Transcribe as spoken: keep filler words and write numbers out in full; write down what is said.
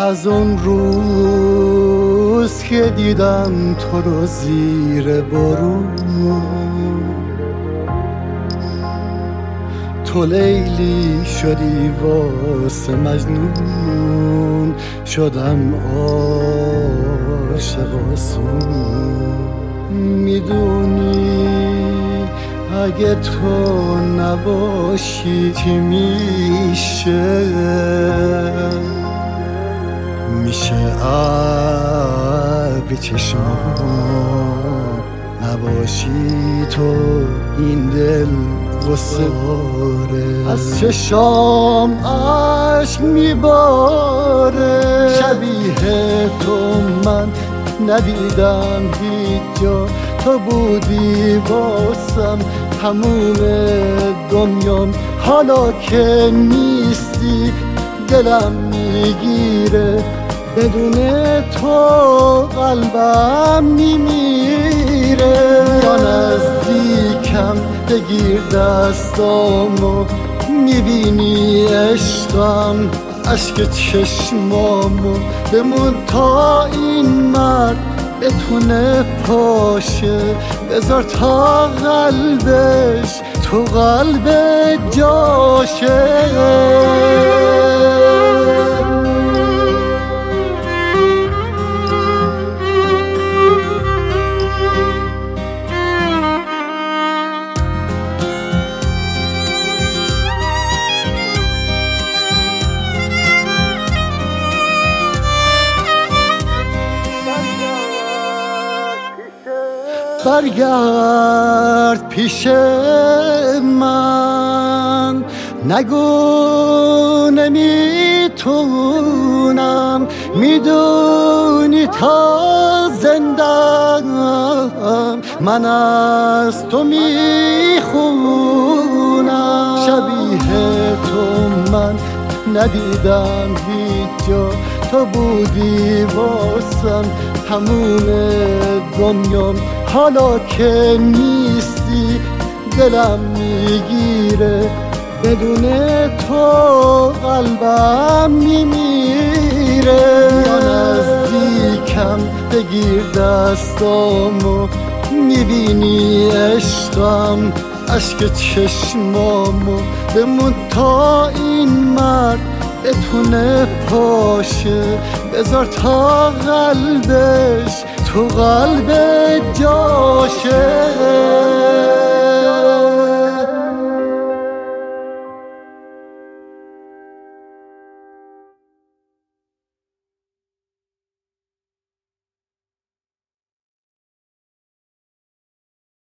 از اون روز که دیدم تو رو زیر بارون، تو لیلی شدی واسه مجنون، شدم عاشق آسون. میدونی اگه تو نباشی چی میشه؟ میشه ابری چشمان، نباشی تو این دل غصاره، از چشام عشق میباره. شبیه تو من ندیدم هیچ جا، تو بودی واسم تموم دنیام. حالا که نیستی دلم میگیره، بدون تو قلبم میمیره. یا نزدیکم بگیر دستامو، میبینی عشقم اشک چشمامو. بمون تا این مرد بتونه پاشه، بذار تا قلبش تو قلب جاشه. برگرد پیش من، نگو نمیتونم، میدونی تا زندم من از تو میخونم. شبیه تو من ندیدم هیچ جا، تو بودی واسم تموم دنیام. حالا که نیستی دلم میگیره، بدون تو قلبم میمیره. یا نزدیکم بگیر دستامو، میبینی عشقم اشک چشمامو. بمون تا این مرد بتونه پاشه، بذار تا قلبش تو قلب جاشه.